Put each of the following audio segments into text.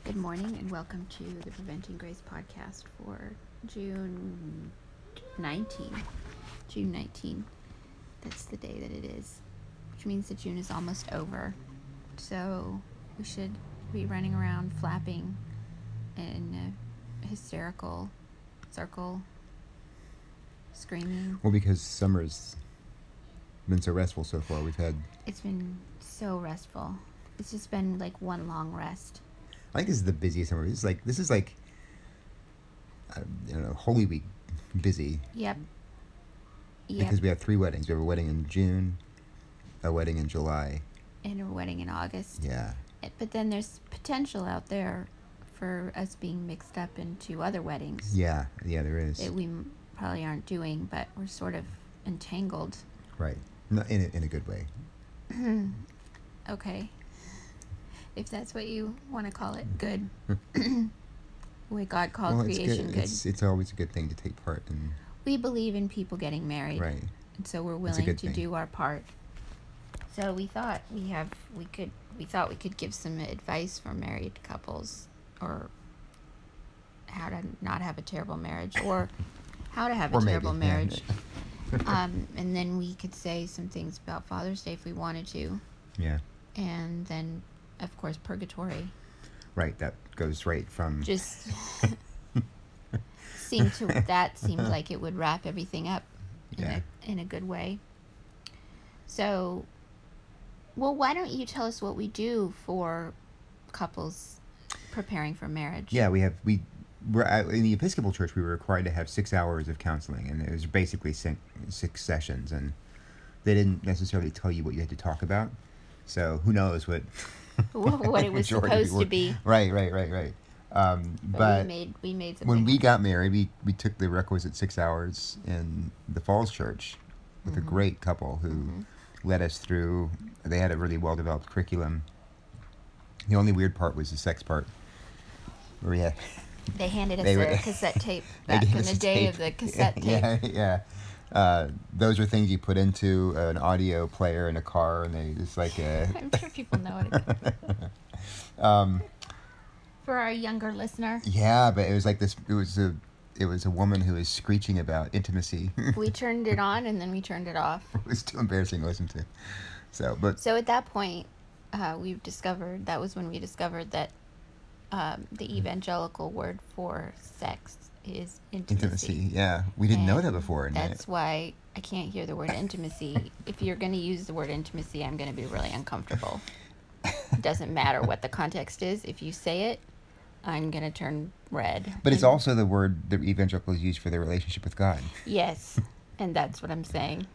Good morning and welcome to the Preventing Grace podcast for June 19. June 19. That's the day that it is, which means that June is almost over. So we should be running around flapping in a hysterical circle, screaming. Well, because summer's been so restful so far. It's been so restful. It's just been like one long rest. I think this is the busiest summer. This is like I don't know, Holy Week busy. Yep. Because we have 3 weddings. We have a wedding in June, a wedding in July, and a wedding in August. Yeah. But then there's potential out there for us being mixed up into other weddings. Yeah, there is. That we probably aren't doing, but we're sort of entangled. Right. No, in a good way. Okay. If that's what you want to call it, good. What God called creation good. It's always a good thing to take part in. We believe in people getting married. Right. And so we're willing to do our part. So we thought we could give some advice for married couples, or how to not have a terrible marriage, or how to have a terrible marriage. And then we could say some things about Father's Day if we wanted to. Yeah. And then, of course, purgatory. Right, that goes right from... Just seems like it would wrap everything up in a good way. So, well, why don't you tell us what we do for couples preparing for marriage? Yeah, we're in the Episcopal Church. We were required to have 6 hours of counseling, and it was basically 6 sessions, and they didn't necessarily tell you what you had to talk about. So who knows what what it was supposed to be. Right. But we made something. When we got married, we took the requisite 6 hours in the Falls Church with a great couple who led us through. They had a really well-developed curriculum. The only weird part was the sex part, where they handed us a cassette tape back in the day of the cassette tape. Yeah. Those are things you put into an audio player in a car, and it's like a... I'm sure people know it. For our younger listener. Yeah, but it was like this. It was a woman who was screeching about intimacy. We turned it on and then we turned it off. It was too embarrassing to listen to. So at that point, that was when we discovered that the evangelical word for sex is intimacy. Yeah. We didn't know that before. That's why I can't hear the word intimacy. If you're going to use the word intimacy, I'm going to be really uncomfortable. It doesn't matter what the context is. If you say it, I'm going to turn red. But it's also the word that evangelicals use for their relationship with God. Yes, and that's what I'm saying.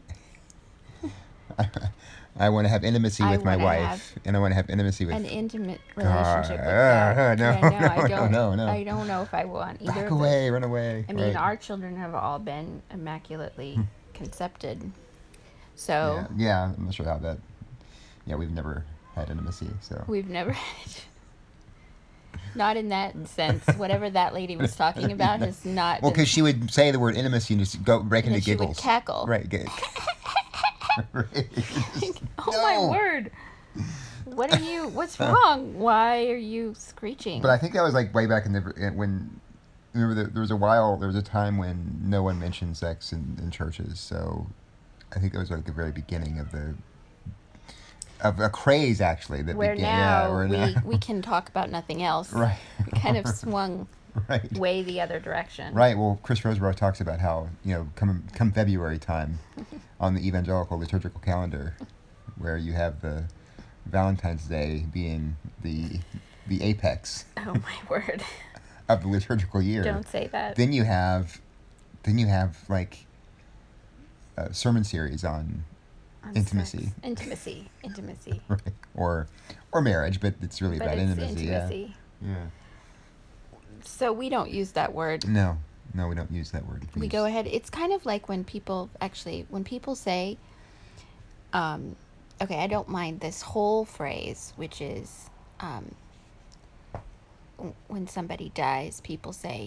I want to have intimacy with my wife, and I want to have intimacy with... An intimate relationship with God. No. I don't know if I want either of away, those. Run away. I mean, our children have all been immaculately concepted. So... Yeah, I'm not sure how that... Yeah, we've never had intimacy, so... We've never had it. Not in that sense. Whatever that lady was talking about has not... Well, because she would say the word intimacy and just break into giggles. She would cackle. Right. My word. What's wrong? Why are you screeching? But I think that was like way back when, remember there was a time when no one mentioned sex in churches. So I think that was like the very beginning of a craze, actually. Where we can talk about nothing else. Right. We kind of swung way the other direction. Right. Well, Chris Roseborough talks about how, come February time on the evangelical liturgical calendar, where you have the Valentine's Day being the apex. Oh, my word. Of the liturgical year. Don't say that. Then you have like a sermon series on intimacy. Sex. Intimacy. Right. Or marriage, but it's really about intimacy. Yeah. So we don't use that word. No, we don't use that word. We go ahead. It's kind of like when people say, okay, I don't mind this whole phrase, which is, when somebody dies, people say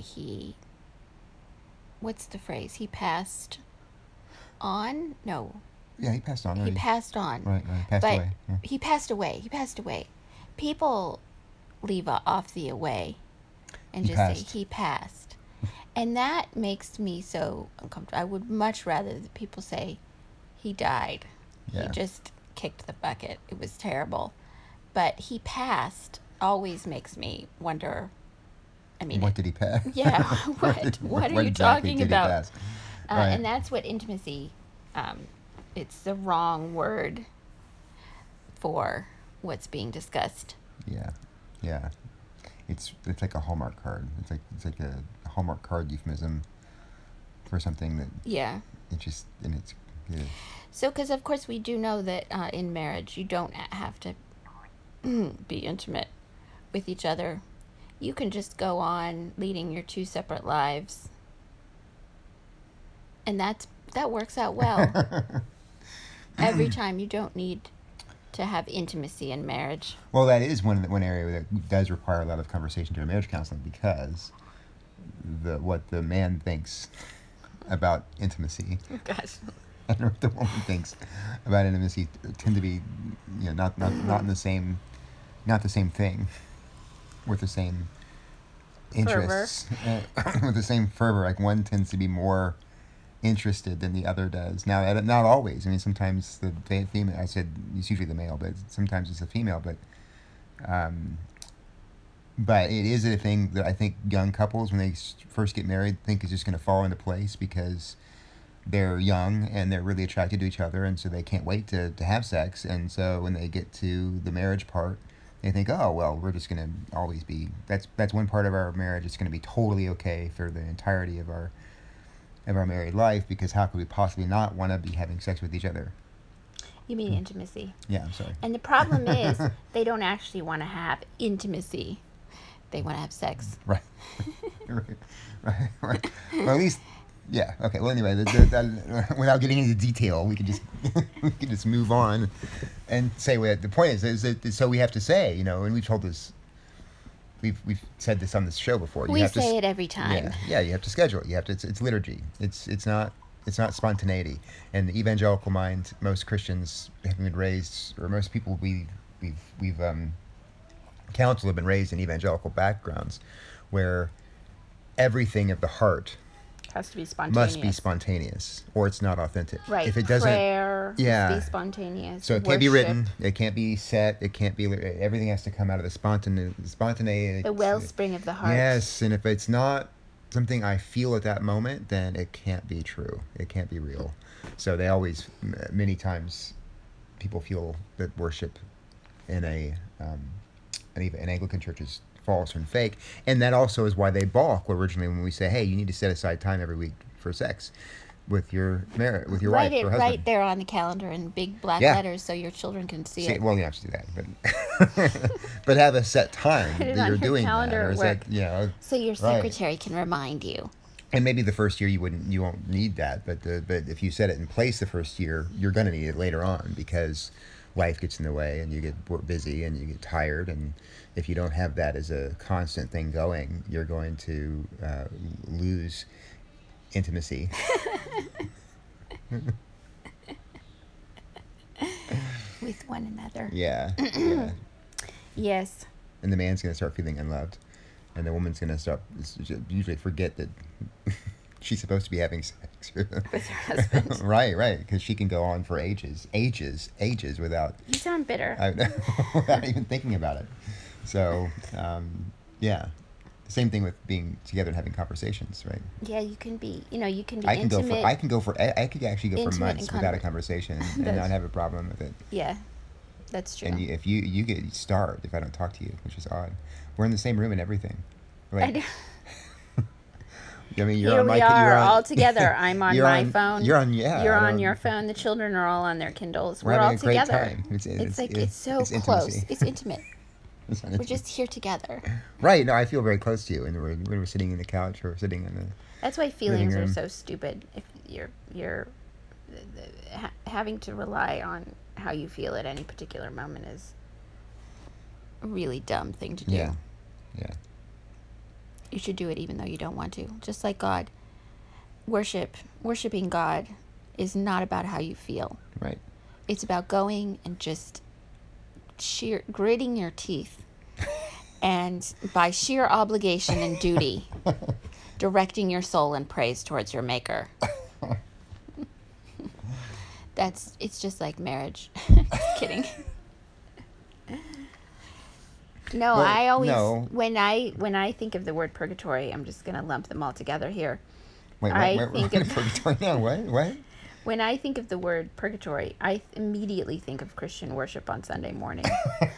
what's the phrase? He passed on? No. Yeah, he passed on. He passed on. Right. Passed away. Yeah. He passed away. People leave off the away and He just passed. say he passed. And that makes me so uncomfortable. I would much rather that people say he died. Yeah. He just kicked the bucket. It was terrible. But he passed always makes me wonder. I mean, What did he pass? Yeah. What are you exactly talking did he about? pass? Right. And that's what intimacy, it's the wrong word for what's being discussed. Yeah, yeah. It's like a Hallmark card. It's like a Hallmark card euphemism for something that Yeah. it's good. So, because of course we do know that in marriage you don't have to be intimate with each other. You can just go on leading your two separate lives, and that works out well. Every time. You don't need to have intimacy in marriage. Well, that is one area that does require a lot of conversation during marriage counseling, because what the man thinks about intimacy Oh, gosh. and what the woman thinks about intimacy tend to be, not in the same, not the same thing, with the same interests, with the same fervor. Like, one tends to be more interested than the other does. Now, not always. I mean, sometimes the female, I said it's usually the male, but sometimes it's the female. But it is a thing that I think young couples, when they first get married, think is just going to fall into place, because they're young and they're really attracted to each other, and so they can't wait to have sex. And so when they get to the marriage part, they think, oh, well, we're just going to always be, that's one part of our marriage. It's going to be totally okay for the entirety of our married life, because how could we possibly not want to be having sex with each other? You mean intimacy. Yeah, I'm sorry. And the problem is they don't actually want to have intimacy. They want to have sex. Right. right. Well, at least, yeah. Okay. Well, anyway, without getting into detail, we could just move on and say what the point is that so we have to say, and we've told this. We've said this on this show before. We say it every time. Yeah. You have to schedule it. You have to. It's liturgy. It's not spontaneity. And the evangelical mind, most Christians have been raised, or most people we've counseled have been raised in evangelical backgrounds, where everything of the heart has to be spontaneous. Must be spontaneous, or it's not authentic. Right. If it doesn't, prayer must be spontaneous. So it can't be written. It can't be set. It can't be. Everything has to come out of the spontaneity. The wellspring of the heart. Yes, and if it's not something I feel at that moment, then it can't be true. It can't be real. So they always, many times, people feel that worship in an Anglican church is false and fake, and that also is why they balk originally when we say, hey, you need to set aside time every week for sex with your wife or husband. Right there on the calendar in big black letters so your children can see it. Well, you have to do that, but have a set time that you're doing that, or so your secretary can remind you. And maybe the first year you won't need that, but if you set it in place the first year, you're going to need it later on, because life gets in the way and you get busy and you get tired, and if you don't have that as a constant thing going, you're going to lose intimacy. With one another. Yeah. Yes. And the man's going to start feeling unloved, and the woman's going to usually forget that she's supposed to be having sex with her husband. Right, because she can go on for ages without. You sound bitter. Without even thinking about it. So, yeah. Same thing with being together and having conversations, right? Yeah, you can be intimate. I could actually go for months without a conversation and not have a problem with it. Yeah, that's true. And if you get starved if I don't talk to you, which is odd. We're in the same room and everything. Like, I know. I mean, you're all together. I'm on my phone. You're on your phone. The children are all on their Kindles. We're all having a great together. Time. It's so close. It's intimate. We're just here together. Right. No, I feel very close to you, and when we're sitting in the couch or sitting in the. That's why feelings are so stupid. If you're having to rely on how you feel at any particular moment is a really dumb thing to do. Yeah. You should do it even though you don't want to. Just like God. Worshiping God is not about how you feel. Right. It's about going and just gritting your teeth and by sheer obligation and duty, directing your soul in praise towards your maker. It's just like marriage. Just kidding. No, Well, I always no. when I think of the word purgatory, I'm just gonna lump them all together here. Wait, I what? think of Purgatory? No, what? when I think of the word purgatory, I immediately think of Christian worship on Sunday morning.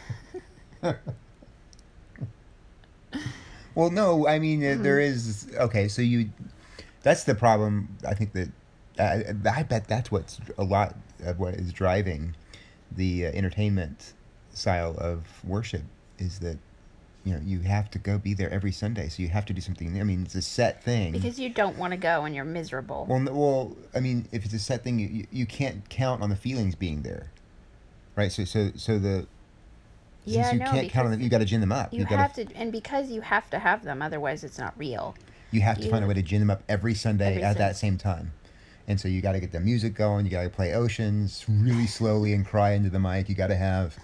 Well, no, I mean there is okay. So that's the problem. I think that I bet that's what's a lot of what is driving the entertainment style of worship is that you have to go be there every Sunday, so you have to do something. I mean, it's a set thing. Because you don't want to go and you're miserable. Well, I mean, if it's a set thing, you can't count on the feelings being there, right? So the Yeah, since you no, can't count on them, you got to gin them up. You have to, and because you have to have them, otherwise it's not real. You have to find a way to gin them up every Sunday at that Sunday. same time. And so you got to get the music going. You got to play Oceans really slowly and cry into the mic. You got to have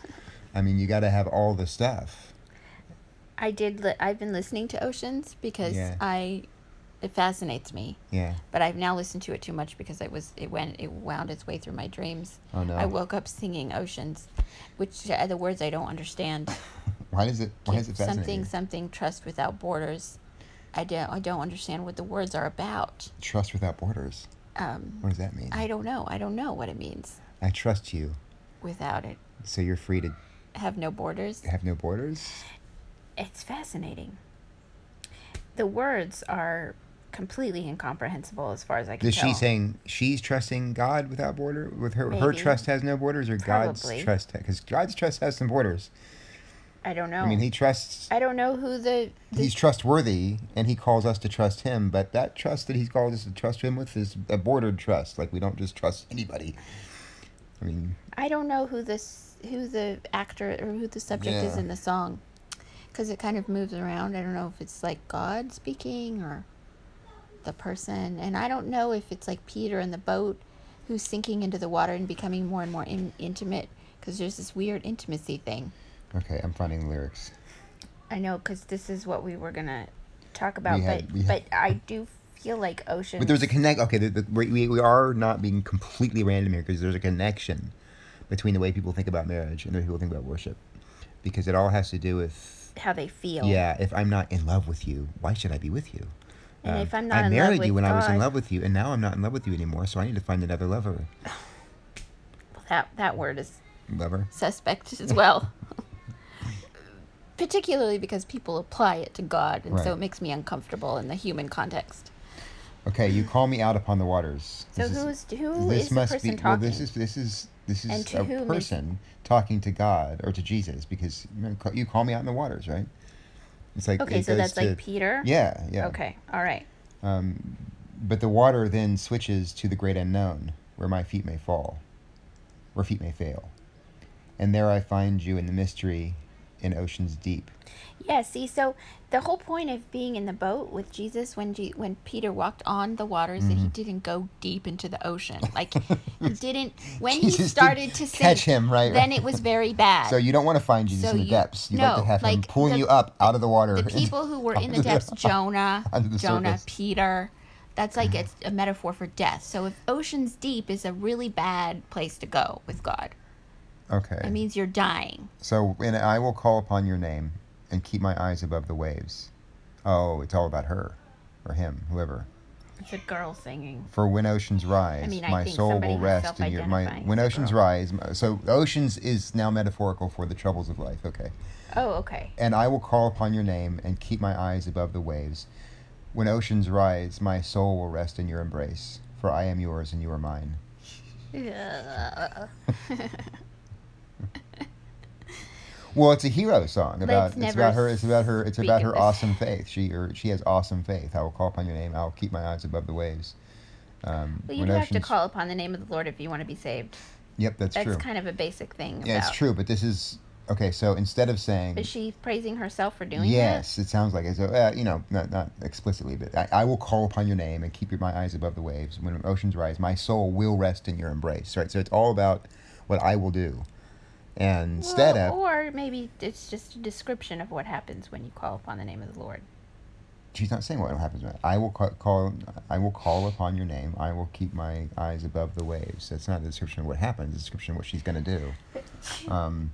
all the stuff. I've been listening to Oceans because it fascinates me. Yeah. But I've now listened to it too much because it wound its way through my dreams. Oh no. I woke up singing Oceans, which are the words I don't understand. Why is it fascinating? Something trust without borders. I don't understand what the words are about. Trust without borders. What does that mean? I don't know what it means. I trust you. Without it. So you're free to have no borders. Have no borders? It's fascinating. The words are completely incomprehensible as far as I can tell. Is she saying she's trusting God without border? With her, Maybe. Her trust has no borders, or Probably. God's trust? Because God's trust has some borders. I don't know. I mean, he trusts. I don't know who He's trustworthy, and he calls us to trust him. But that trust that he's called us to trust him with is a bordered trust. Like, we don't just trust anybody. I mean, I don't know who the actor or who the subject is in the song, because it kind of moves around. I don't know if it's like God speaking or the person, and I don't know if it's like Peter in the boat who's sinking into the water and becoming more and more intimate, because there's this weird intimacy thing. Okay, I'm finding the lyrics. I know, because this is what we were gonna talk about, but I do feel like Ocean. But there's a connect. Okay, we are not being completely random here, because there's a connection between the way people think about marriage and the way people think about worship, because it all has to do with how they feel. Yeah, if I'm not in love with you, why should I be with you? And if I'm not I in love married with you when God, I was in love with you, and now I'm not in love with you anymore, so I need to find another lover. That word is lover suspect as well. Particularly because people apply it to God, and so it makes me uncomfortable in the human context. Okay, you call me out upon the waters. So who is the person talking? Well, this is a person talking to God or to Jesus, because you call me out in the waters, right? It's like so that's like Peter. Yeah. Okay, all right. But the water then switches to the great unknown, where my feet may fall, where feet may fail, and there I find you in the mystery, in oceans deep. Yeah, see, so the whole point of being in the boat with Jesus when Peter walked on the waters, that he didn't go deep into the ocean. Like, he didn't, when he started to sink, catch him, right? Then it was very bad. So you don't want to find Jesus in the depths. You like to have him pulling you up out of the water. The people who were in the depths, Jonah, Peter, that's like it's a metaphor for death. So if oceans deep is a really bad place to go with God. Okay. It means you're dying. So, and I will call upon your name and keep my eyes above the waves. Oh, it's all about her or him, whoever. It's a girl singing. For when oceans rise, my soul will rest in your. When oceans rise, so oceans is now metaphorical for the troubles of life. Okay. Oh, okay. And I will call upon your name and keep my eyes above the waves. When oceans rise, my soul will rest in your embrace. For I am yours and you are mine. Well, it's a hero song about her awesome faith. She has awesome faith. I will call upon your name. I will keep my eyes above the waves. Well, you do have to call upon the name of the Lord if you want to be saved. Yep, that's true. That's kind of a basic thing. Yeah, it's true. But this is okay. So instead of saying, is she praising herself for doing that? Yes, it sounds like it. So not explicitly, but I will call upon your name and keep my eyes above the waves. When oceans rise, my soul will rest in your embrace. Right. So it's all about what I will do. And instead of, or maybe it's just a description of what happens when you call upon the name of the Lord. she's not saying what happens. I will I will call upon your name. I will keep my eyes above the waves. That's not a description of what happens. It's a description of what she's going to do.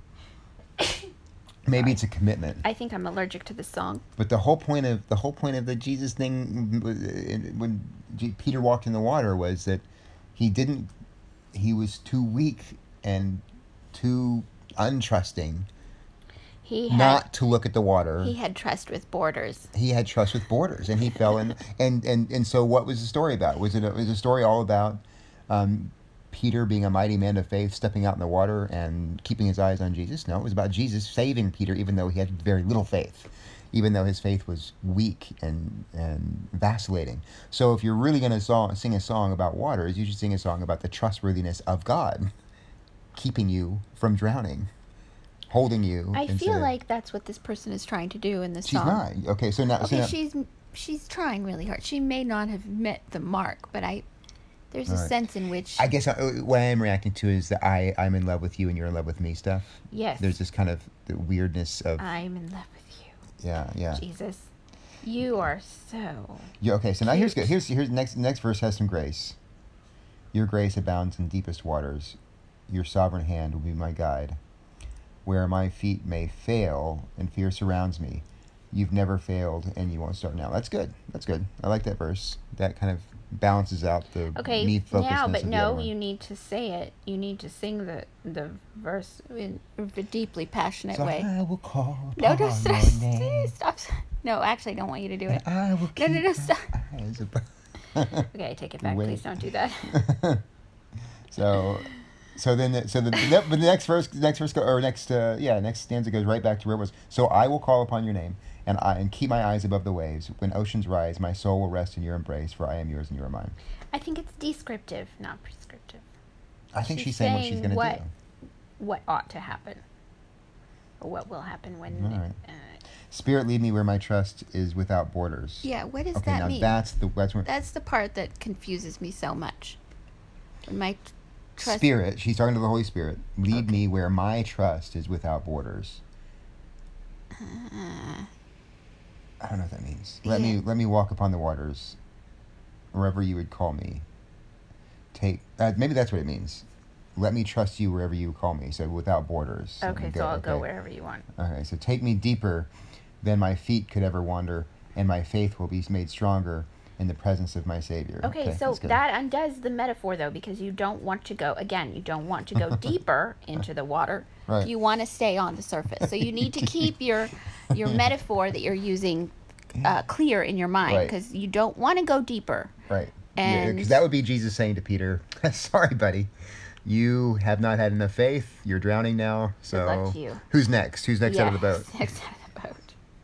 Maybe it's a commitment. I think I'm allergic to this song. But the whole point of the Jesus thing when Peter walked in the water was that he was too weak and too untrusting not to look at the water. He had trust with borders. He had trust with borders, and he fell in. And so, what was the story about? Was a story all about Peter being a mighty man of faith, stepping out in the water and keeping his eyes on Jesus? No, it was about Jesus saving Peter, even though he had very little faith, even though his faith was weak and vacillating. So, if you're really going to sing a song about waters, you should sing a song about the trustworthiness of God, keeping you from drowning. Holding you. I feel like that's what this person is trying to do in this song. She's not. Okay, so now... Okay, she's trying really hard. She may not have met the mark, but there's a sense in which... I guess what I am reacting to is that I'm in love with you and you're in love with me stuff. Yes. There's this kind of the weirdness of... I'm in love with you. Yeah. Jesus. You are so... Yeah, okay, so now here's good. Here's next verse has some grace. Your grace abounds in deepest waters. Your sovereign hand will be my guide. Where my feet may fail and fear surrounds me, you've never failed and you won't start now. That's good. I like that verse. That kind of balances out the me focusedness. You need to say it. You need to sing the verse in a deeply passionate way. I will call upon your name. Stop. No, actually, I don't want you to do it. I will keep no, stop. Eyes Okay, take it back. Please don't do that. So the next stanza goes right back to where it was. So I will call upon your name, and keep my eyes above the waves. When oceans rise, my soul will rest in your embrace, for I am yours and you are mine. I think it's descriptive, not prescriptive. I think she's saying what she's going to do. What ought to happen, or what will happen when. All right. Spirit, lead me where my trust is without borders. Yeah, what does that mean? That's the part that confuses me so much. When my Spirit, she's talking to the Holy Spirit. Lead me where my trust is without borders. I don't know what that means. Let me walk upon the waters, wherever you would call me. Maybe that's what it means. Let me trust you wherever you call me. So without borders. Okay, so I'll go wherever you want. Okay, so take me deeper than my feet could ever wander, and my faith will be made stronger in the presence of my Savior. Okay, so that undoes the metaphor, though, because you don't want to go deeper into the water. Right. You want to stay on the surface. So you need to keep your metaphor that you're using clear in your mind, because you don't want to go deeper. Right. Because that would be Jesus saying to Peter, sorry, buddy, you have not had enough faith. You're drowning now. So good luck to you. Who's next? Who's next out of the boat? Next out of the boat.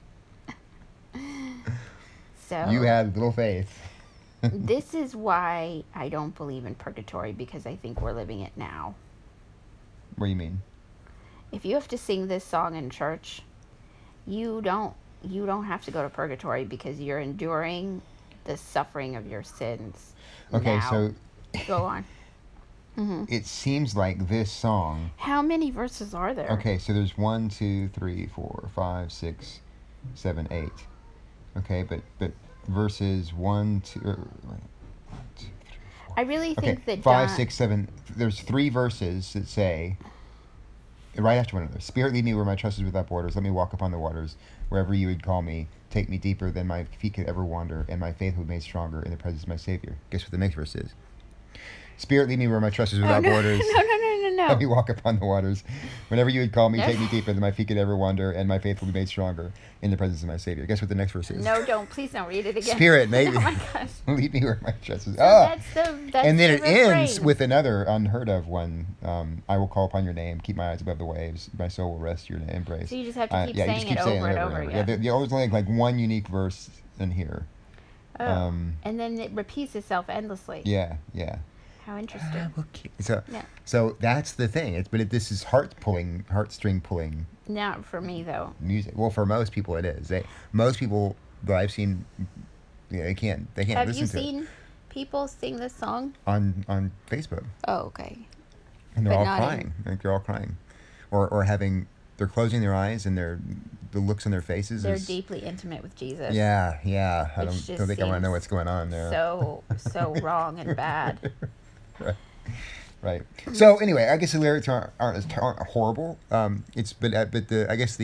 So you had little faith. This is why I don't believe in purgatory, because I think we're living it now. What do you mean? If you have to sing this song in church, you don't have to go to purgatory, because you're enduring the suffering of your sins. Okay, now. so go on. Mm-hmm. It seems like this song. How many verses are there? Okay, so there's 1, 2, 3, 4, 5, 6, 7, 8. Okay, but verses 1, 2, 1, 2, 3, 4. I really think that 5, 6, 7. There's 3 verses that say right after one another. Spirit, lead me where my trust is without borders. Let me walk upon the waters. Wherever you would call me, take me deeper than my feet could ever wander, and my faith will be made stronger in the presence of my Savior. Guess what the next verse is? Spirit, lead me where my trust is without borders. No. Let me walk upon the waters. Whenever you would call me, take me deeper than my feet could ever wander, and my faith will be made stronger in the presence of my Savior. Guess what the next verse is? No, please don't read it again. Spirit, maybe. Oh my gosh. Lead me where my trust is. So that's and then the it ends with another unheard of one. I will call upon your name, keep my eyes above the waves, my soul will rest your embrace. So you just have to keep saying it over and over again. Yeah, there's only like one unique verse in here. Oh. And then it repeats itself endlessly. Yeah. How interesting. So that's the thing. This is heartstring pulling. Not for me though. Music. Well, for most people it is. Most people that I've seen, they can't listen to it. Have you seen people sing this song on Facebook? Oh, okay. And they're all crying. They're all crying. or having they're closing their eyes and the looks on their faces. They're deeply intimate with Jesus. Yeah. I Which don't just think I want to know seems what's going on there. So wrong and bad. Right. So anyway, I guess the lyrics aren't horrible. I guess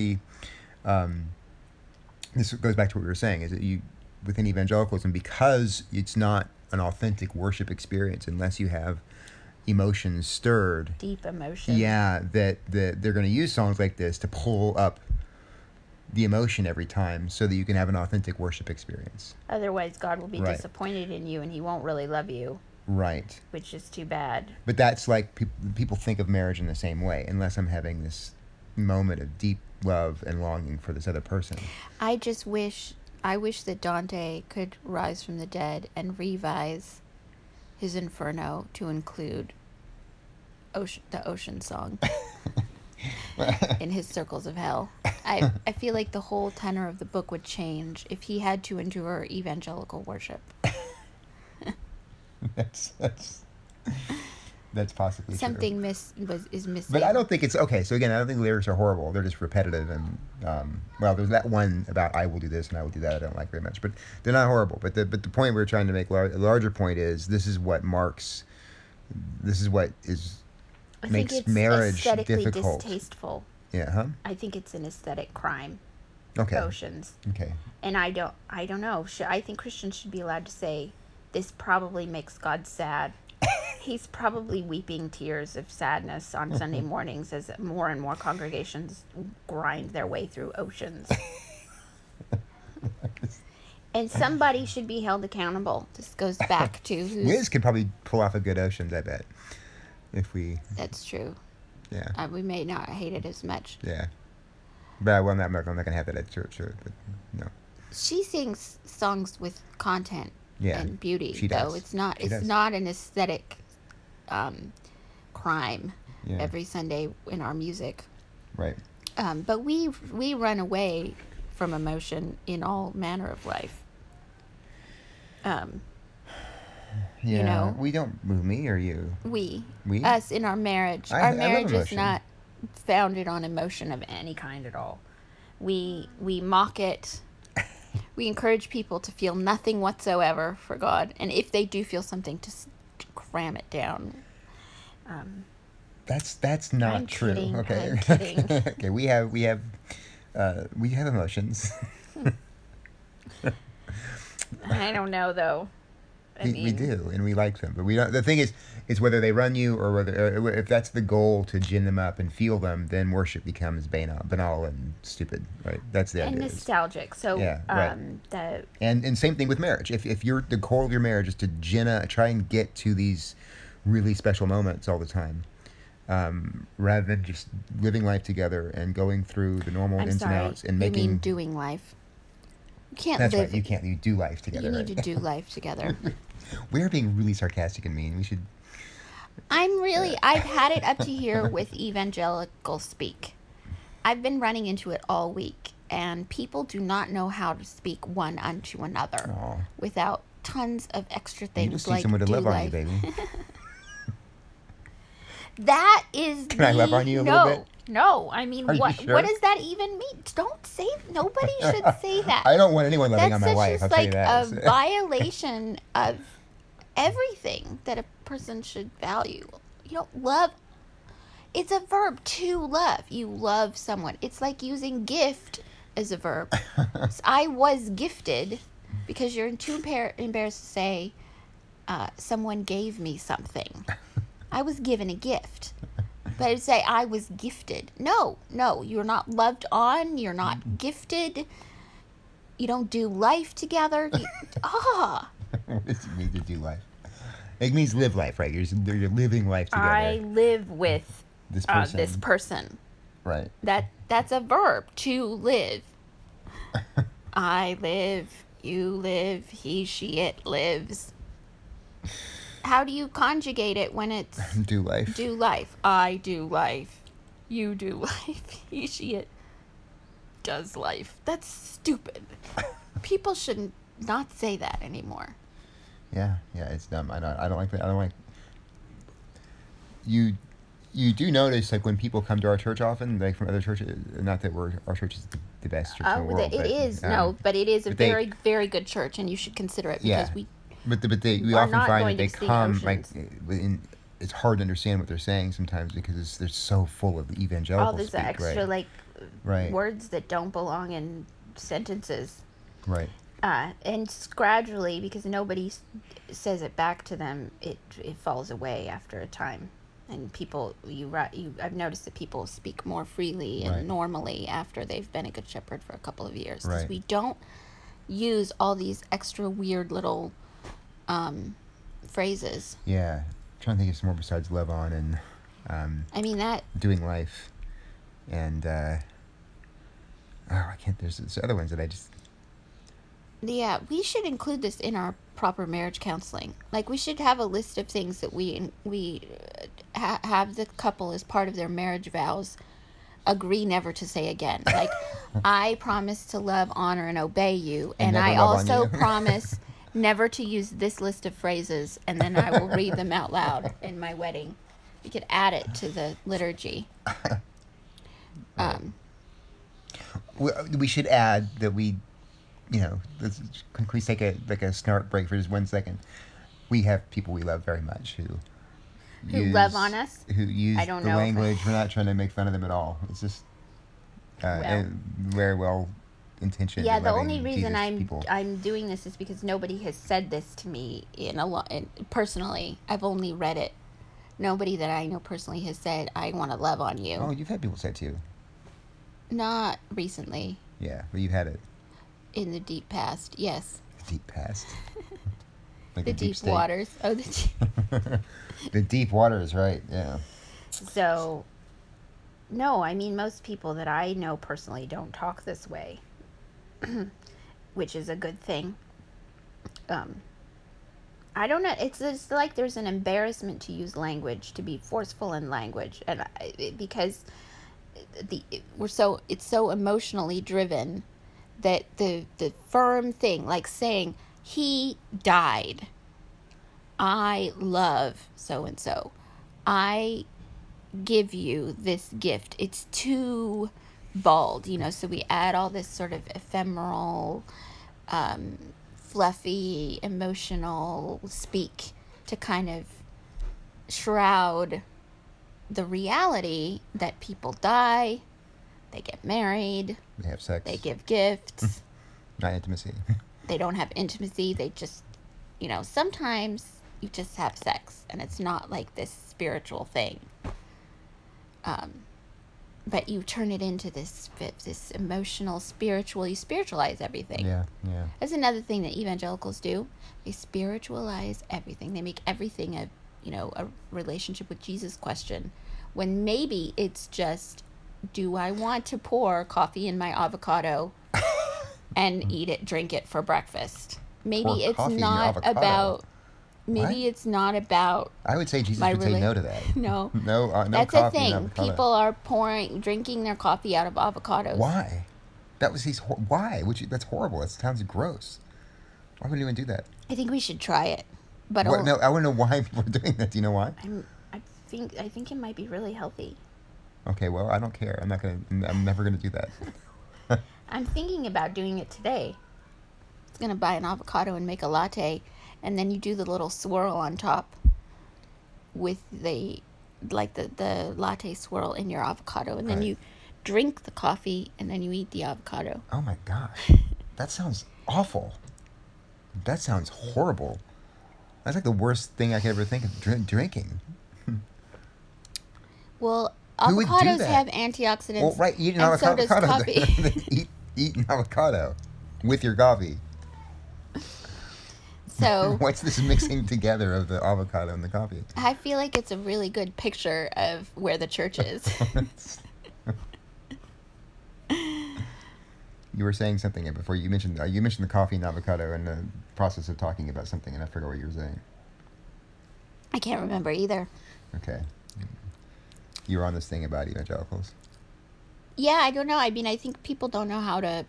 this goes back to what we were saying, is that you within evangelicalism, because it's not an authentic worship experience unless you have emotions stirred. Deep emotion. Yeah, that they're going to use songs like this to pull up the emotion every time so that you can have an authentic worship experience. Otherwise, God will be Right. disappointed in you and he won't really love you. Right. Which is too bad. But that's like people think of marriage in the same way, unless I'm having this moment of deep love and longing for this other person. I wish that Dante could rise from the dead and revise his Inferno to include the ocean song in his Circles of Hell. I feel like the whole tenor of the book would change if he had to endure evangelical worship. That's possibly something true. is missing. But I don't think it's okay. So again, I don't think the lyrics are horrible. They're just repetitive, and there's that one about I will do this and I will do that. I don't like very much, but they're not horrible. But the point we're trying to make, a larger point, is this is what makes marriage difficult. Distasteful. Yeah, huh? I think it's an aesthetic crime. Okay. Oceans. Okay. And I don't know. I think Christians should be allowed to say, this probably makes God sad. He's probably weeping tears of sadness on Sunday mornings as more and more congregations grind their way through oceans. And somebody should be held accountable. This goes back to Wiz could probably pull off a good Oceans, I bet. That's true. Yeah. We may not hate it as much. Yeah. But I'm not going to have that at church, but no. She sings songs with content and beauty. She does. Though it's not an aesthetic crime every Sunday in our music. Right. But we run away from emotion in all manner of life. You know, we don't. Me or you? We us in our marriage. Our marriage is not founded on emotion of any kind at all. We mock it. We encourage people to feel nothing whatsoever for God, and if they do feel something, to cram it down. That's not I'm true. Kidding. Okay. I'm kidding. Okay. We have emotions. I don't know though. We do, and we like them, but we don't. The thing is, it's whether they run you or whether if that's the goal to gin them up and feel them, then worship becomes banal and stupid, right? That's the idea. And nostalgic. So right. And same thing with marriage. If the goal of your marriage is to try and get to these really special moments all the time, rather than just living life together and going through the normal ins and outs and making. You mean doing life? You can't That's live. Right. You can't. You do life together. You need to do life together. We are being really sarcastic and mean. We should. I've had it up to here with evangelical speak. I've been running into it all week, and people do not know how to speak one unto another without tons of extra things. You just like need someone to do love life. on you, baby. That is. Can I love on you a little bit? No, I mean, Are what you sure? what does that even mean? Don't say. Nobody should say that. I don't want anyone loving on my wife. That's I'll tell you like that. a violation of everything that a person should value. You don't love. It's a verb to love. You love someone. It's like using gift as a verb. So I was gifted, because you're too embarrassed to say someone gave me something. I was given a gift. But I'd say I was gifted. No, you're not loved on. You're not gifted. You don't do life together. What does it mean to do life? It means live life, right? You're living life together. I live with this person. Right. That's a verb, to live. I live. You live. He, she, it lives. How do you conjugate it when it's do life? Do life. I do life. You do life. He, she, it does life. That's stupid. People should not say that anymore. Yeah, it's dumb. I don't like that. I don't like you. you do notice, like, when people come to our church often, like from other churches, not that our church is the best church in the world, It but is. No, but it is a but they, very, very good church, and you should consider it yeah, because we we are often not find going that to they Extinct come like Oceans. it's hard to understand what they're saying sometimes because they're so full of evangelical All this speak, extra, right? like, Right, words that don't belong in sentences. right, And gradually, because nobody says it back to them, it falls away after a time. And people, I've noticed that people speak more freely right, and normally after they've been a good shepherd for a couple of years. Because right. we don't use all these extra weird little phrases. Yeah, trying to think of some more besides love on and I mean, that, doing life, and I can't. There's other ones that I just. yeah, we should include this in our proper marriage counseling. Like, we should have a list of things that we have the couple as part of their marriage vows agree never to say again. Like, I promise to love, honor, and obey you, And and never I love on also you. promise never to use this list of phrases, and then I will read them out loud in my wedding. We could add it to the liturgy. Right. We should add that can we take a snort break for just 1 second? We have people we love very much who love on us. who use I don't the know if language. We're not trying to make fun of them at all. It's just very well intentioned. Yeah, and the loving only reason Jesus people. I'm doing this is because nobody has said this to me personally. I've only read it. Nobody that I know personally has said, "I want to love on you." Oh, you've had people say it to you. Not recently. Yeah, but you've had it. In the deep past, yes. Deep past. Like The deep waters. Oh, the deep waters, right? Yeah. So, no, I mean, most people that I know personally don't talk this way, which is a good thing. I don't know. It's just like there's an embarrassment to use language, to be forceful in language, and because it's so emotionally driven that the firm thing, like saying he died, I love so and so, I give you this gift, it's too bald, so we add all this sort of ephemeral, fluffy, emotional speak to kind of shroud the reality that people die, they get married, They have sex. they give gifts. Not intimacy. They don't have intimacy. They just, sometimes you just have sex and it's not like this spiritual thing. But you turn it into this emotional, spiritual, you spiritualize everything. Yeah, yeah. That's another thing that evangelicals do. They spiritualize everything. They make everything a relationship with Jesus question, when maybe it's just, do I want to pour coffee in my avocado and drink it for breakfast? Maybe it's not about. Maybe it's not about. I would say Jesus would say no to that. No, no that's coffee a thing. in avocado. People are drinking their coffee out of avocados. Why? Why? That's horrible. That sounds gross. Why would anyone do that? I think we should try it. But no, I want to know why people are doing that. Do you know why? I think it might be really healthy. Okay, well, I don't care. I'm never gonna do that. I'm thinking about doing it today. I'm gonna buy an avocado and make a latte, and then you do the little swirl on top with the latte swirl in your avocado, and then you drink the coffee, and then you eat the avocado. Oh my gosh, that sounds awful. That sounds horrible. That's like the worst thing I could ever think of drinking. Well, avocados have antioxidants. Well, right, eat an avocado. So does coffee. eat an avocado with your coffee. So what's this mixing together of the avocado and the coffee? I feel like it's a really good picture of where the church is. You were saying something before. You mentioned the coffee and avocado in the process of talking about something, and I forgot what you were saying. I can't remember either. Okay. You were on this thing about evangelicals. Yeah, I don't know. I mean, I think people don't know how to.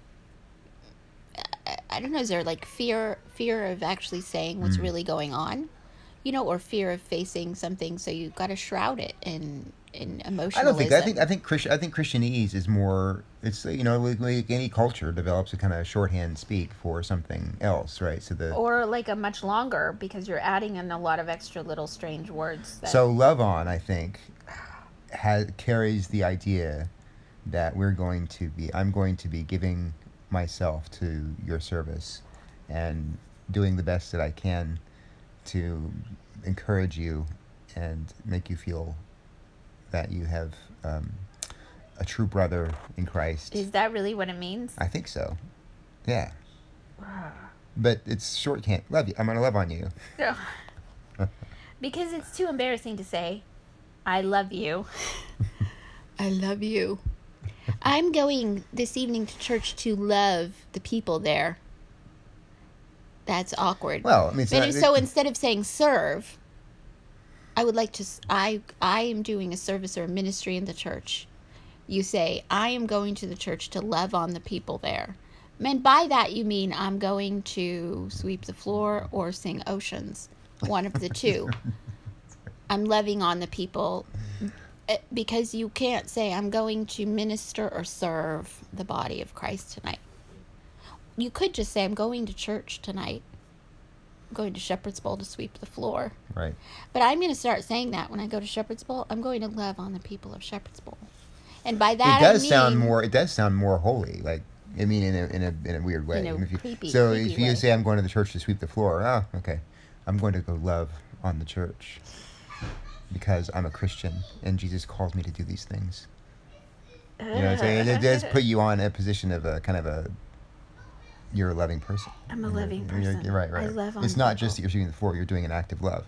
I don't know. Is there like fear of actually saying what's really going on? or fear of facing something, so you got to shroud it in I don't think emotionalism. I think Christianese is more. It's like any culture develops a kind of shorthand speak for something else, right? Or like a much longer, because you're adding in a lot of extra little strange words that. So love on, I think, carries the idea that I'm going to be giving myself to your service and doing the best that I can to encourage you and make you feel that you have a true brother in Christ. Is that really what it means? I think so. Yeah. But it's shorthand. Love you. I'm going to love on you. No. Because it's too embarrassing to say, I love you. I love you. I'm going this evening to church to love the people there. That's awkward. Well, I mean, so instead of saying serve, I would like to. I am doing a service or a ministry in the church. You say, I am going to the church to love on the people there. And by that you mean I'm going to sweep the floor or sing Oceans. One of the two. I'm loving on the people. Because you can't say I'm going to minister or serve the body of Christ tonight. You could just say I'm going to church tonight. I'm going to Shepherd's Bowl to sweep the floor. Right. But I'm going to start saying that when I go to Shepherd's Bowl. I'm going to love on the people of Shepherd's Bowl. And by that it does sound more holy, like I mean in a weird way. In a creepy if you way. say I'm going to the church to sweep the floor, oh, okay. I'm going to go love on the church because I'm a Christian and Jesus calls me to do these things. You know what I'm saying? It does put you on a position of a kind of a you're a loving person. I'm a loving person. You're right. I love on It's not people. just that you're sweeping the floor, you're doing an act of love.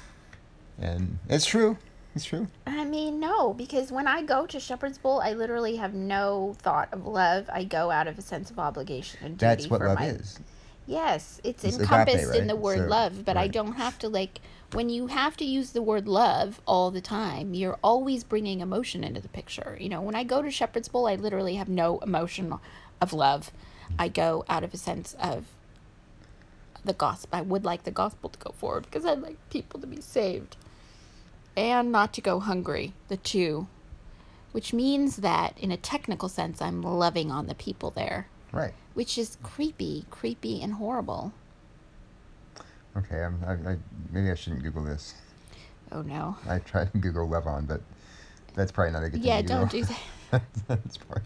And it's true. It's true. I mean, no, because when I go to Shepherd's Bowl, I literally have no thought of love. I go out of a sense of obligation and duty. That's what love is. Yes, it's agape, encompassed right? in the word love, but I right. don't have to, when you have to use the word love all the time, you're always bringing emotion into the picture. When I go to Shepherd's Bowl, I literally have no emotion of love. I go out of a sense of the gospel. I would like the gospel to go forward because I'd like people to be saved. And not to go hungry, the two. Which means that, in a technical sense, I'm loving on the people there. Right. Which is creepy and horrible. Okay, maybe I shouldn't Google this. Oh, no. I tried to Google love on, but that's probably not a good thing Yeah, to don't Google. do that. That's probably...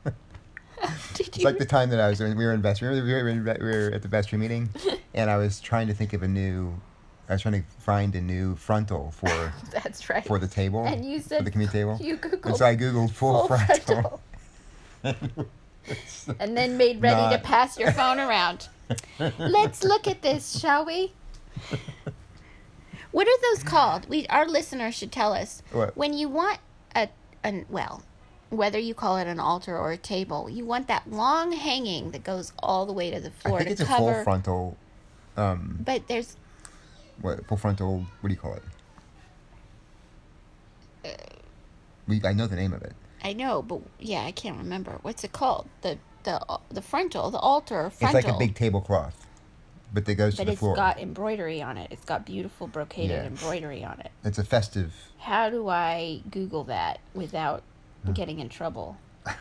It's like the time that we were in vestry. We were at the vestry meeting, and I was trying to find a new frontal for That's right. for the table. And you said for the community table. You Googled. And so I Googled full frontal. And then made ready to pass your phone around. Let's look at this, shall we? What are those called? Our listeners should tell us. What? When you want whether you call it an altar or a table, you want that long hanging that goes all the way to the floor. I think to it's cover. a full frontal. But there's. Full frontal? What do you call it? I know the name of it. I know, but yeah, I can't remember. What's it called? The frontal, the altar frontal. It's like a big tablecloth, but that goes to the floor. But it's got embroidery on it. It's got beautiful brocaded embroidery on it. It's a festive. How do I Google that without getting in trouble?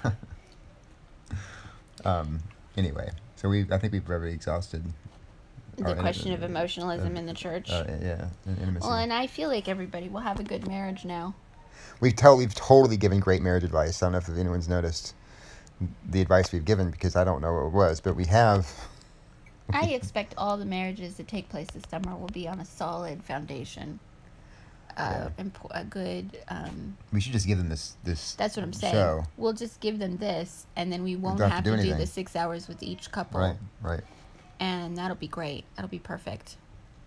Anyway, so I think we've already exhausted the question of emotionalism in the church. Intimacy. Well, and I feel like everybody will have a good marriage now. We've totally given great marriage advice. I don't know if anyone's noticed the advice we've given because I don't know what it was, but we have. I expect all the marriages that take place this summer will be on a solid foundation. A good. We should just give them this. That's what I'm saying. Show. We'll just give them this, and then we won't have have to to do anything. the 6 hours with each couple. Right. And that'll be great. That'll be perfect.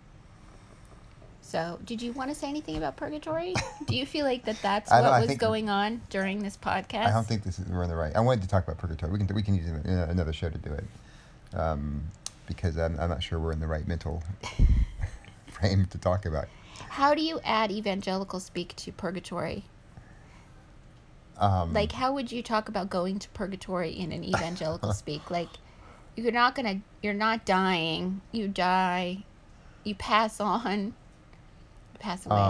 So, did you want to say anything about purgatory? Do you feel like that's what was going on during this podcast? I don't think we're in the right. I wanted to talk about purgatory. We can use another show to do it, because I'm not sure we're in the right mental frame to talk about. How do you add evangelical speak to purgatory? How would you talk about going to purgatory in an evangelical speak? You're not dying. You die. You pass on. pass away?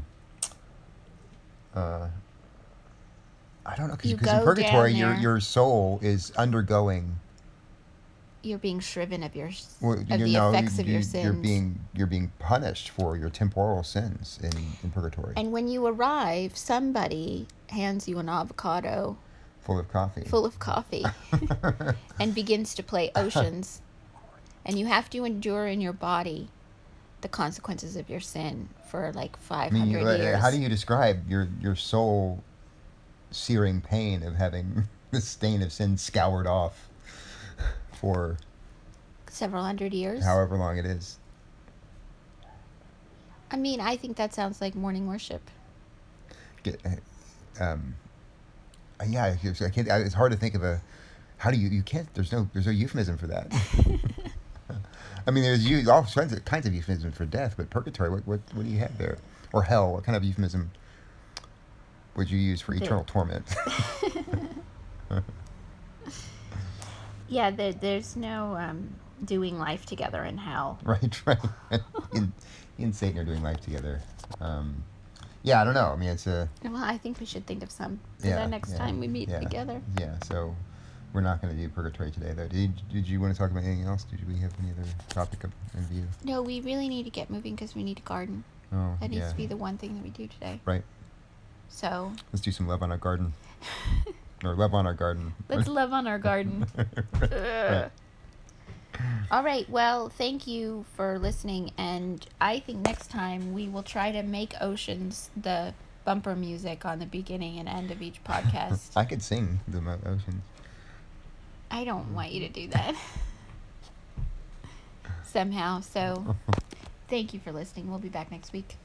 I don't know, You because in go purgatory, down there. your soul is undergoing. You're being shriven of Well, of the effects of your sins. you're being punished for your temporal sins in purgatory. And when you arrive, somebody hands you an avocado Full of coffee. full of coffee and begins to play Oceans. And you have to endure in your body the consequences of your sin for like 500 years. How do you describe your soul searing pain of having the stain of sin scoured off for several hundred years? however long it is? I mean, I think that sounds like morning worship. Yeah, I can't, it's hard to think of a. How do you can't? There's no euphemism for that. I mean, there's all kinds of euphemisms for death, but purgatory. What do you have there? Or hell? What kind of euphemism would you use for eternal torment? Yeah, there's no doing life together in hell. Right. In Satan are doing life together. Yeah, I don't know. I mean, it's a. Well, I think we should think of some next time we meet together. Yeah, so we're not going to do purgatory today, though. Did you want to talk about anything else? Did we have any other topic in view? No, we really need to get moving because we need to garden. Oh, that needs to be the one thing that we do today. Right. So. Let's do some love on our garden. Or love on our garden. Let's love on our garden. Right. All right. Well, thank you for listening. And I think next time we will try to make Oceans the bumper music on the beginning and end of each podcast. I could sing the Oceans. I don't want you to do that. Somehow. So thank you for listening. We'll be back next week.